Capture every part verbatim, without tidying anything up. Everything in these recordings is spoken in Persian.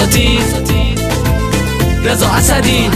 اساتید رضا اسدی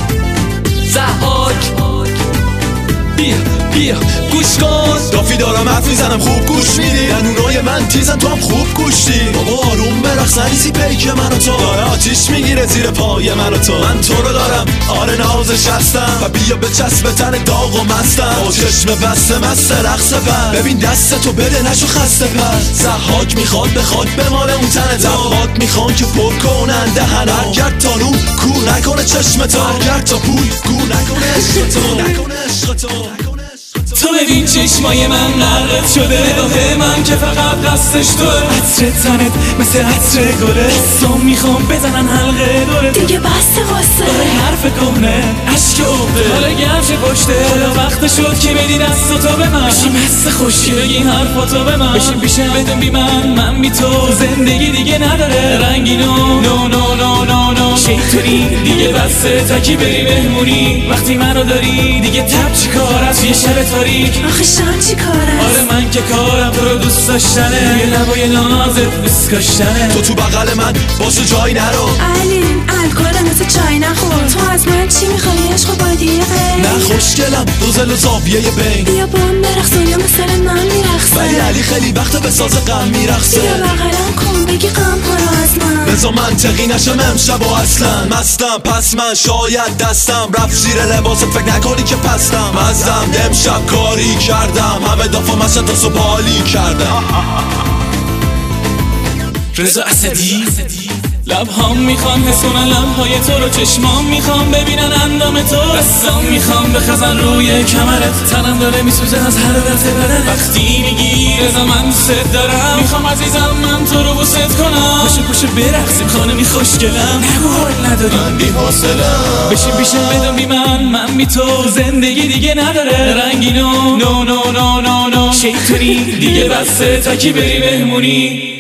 ضحاک بیا بیا گوش کن دافی دارم حرف میزنم خوب گوش میدی نونای من تیزن تو هم خوب گوشتی بابا آروم برقص نریزی پیک من و تو داره آتیش میگیره زیر پای من و تو من تو رو دارم آره نازش هستم و بیا به چسب تن داغ و مستم با چشم بسته مست رقص بر ببین دست تو بده نشو خسته پر ضحاک میخواد بخواد بماله اون تن ضحاک میخوان که پر کنن دهنو برگرد تا رو کو نکنه چشم تو برگرد تا پول کو نکنه عشق تو نکنه عشق تو تو ببین چشمای من غرقت شده نگاه من که فقط قصدش توه عطر تنت مثل عطر گله حسام میخوام بزنن حلقه دوره دیگه بسته قصه داره حرف کهنه عشق عقده حالا گمشه پشته حالا وقت شد که بدی دست تو به من بشیم حس خوشی بگی حرفا تو به من بشیم پیشم بدون بی من من بی تو زندگی دیگه نداره رنگی نو نو نو نو نو نو شیطونی دیگه بسته تکی بری مهمونی وقتی منو داری دیگه تب چی کارت یه شب تاریک آخه شام چی کارم آره من که کارم تو رو دوست داشتنه یه لبای نازت دوست کاشتنه تو تو بغل من باشو جای نرو علی الکل مثل چای نخور تو از من چی میخوای عشق و بادیه غیر نه خوشگلم دوزل و زاویه بین بیا با هم برقص دنیا مثل من میرقصه ولی علی خیلی وقت به ساز غم میرقصه بیا بغلم کن بگی غم پرو از من بزا منطقی نشم امشب و اصلا مستم پس من شاید دستم رفت زیر لباست فکر نکنی که پستم مزدم امشب کاری کردم همه دافا مشن تا صبح حالی کردم رضا اسدی لبهام میخوان حسونن لبهای تو رو چشمام میخوان ببینن اندام تو دستام میخوان بخزن روی کمرت تنم داره میسوزه از حرارت بدنت وقتی میگی رضا من دوست دارم میخوام عزیزم من تو رو بوست کنم پشو پشو برقصیم خانمی خوشگلم نگو حال نداری من بی حوصله‌ام بشین پیشم بدون بی من من بی تو زندگی دیگه نداره رنگی نو نو نو نو نو نو شیطونی دیگه بسته تکی بری مهمونی